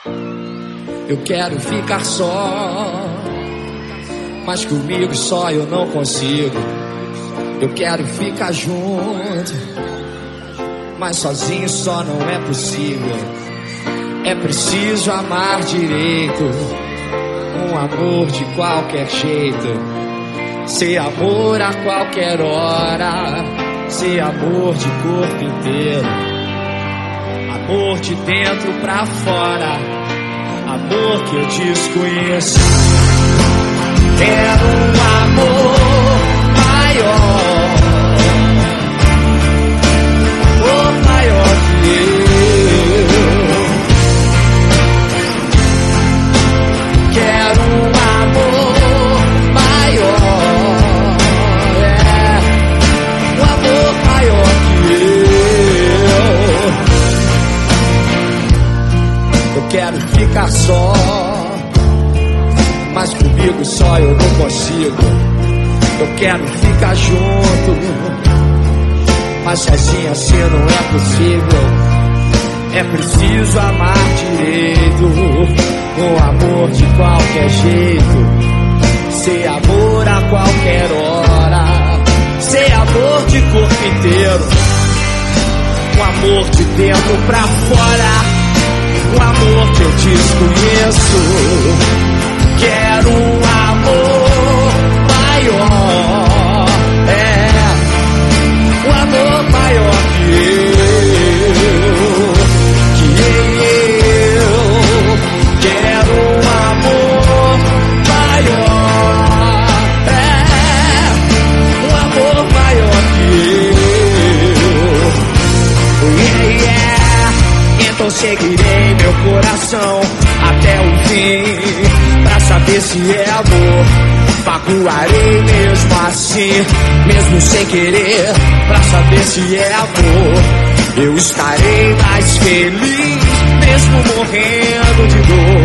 Eu quero ficar só, mas comigo só eu não consigo. Eu quero ficar junto, mas sozinho só não é possível. É preciso amar direito, um amor de qualquer jeito. Ser amor a qualquer hora, ser amor de corpo inteiro. Amor de dentro pra fora, amor que eu desconheço. Quero um amor maior, amor maior que eu. Quero um amor maior, um amor maior que eu. Eu quero ficar só, mas comigo só eu não consigo. Eu quero ficar junto, mas sozinho assim não é possível. É preciso amar direito, um amor de qualquer jeito. Ser amor a qualquer hora, ser amor de corpo inteiro. Um amor de dentro pra fora, um amor que eu desconheço. Quero um amor maior, um amor maior que eu. Quero um amor maior, um amor maior que eu. Então seguirei meu coração até o fim, pra saber se é amor. Magoarei mesmo assim, mesmo sem querer, pra saber se é amor. Eu estarei mais feliz, mesmo morrendo de dor.